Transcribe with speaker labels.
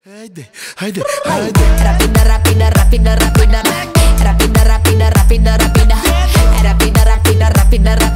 Speaker 1: Haide, haide, haide.
Speaker 2: Rapida, rapida, rapida, rapida. Rapida, rapida, rapida, rapida. Rapida, rapida, rapida, rapida.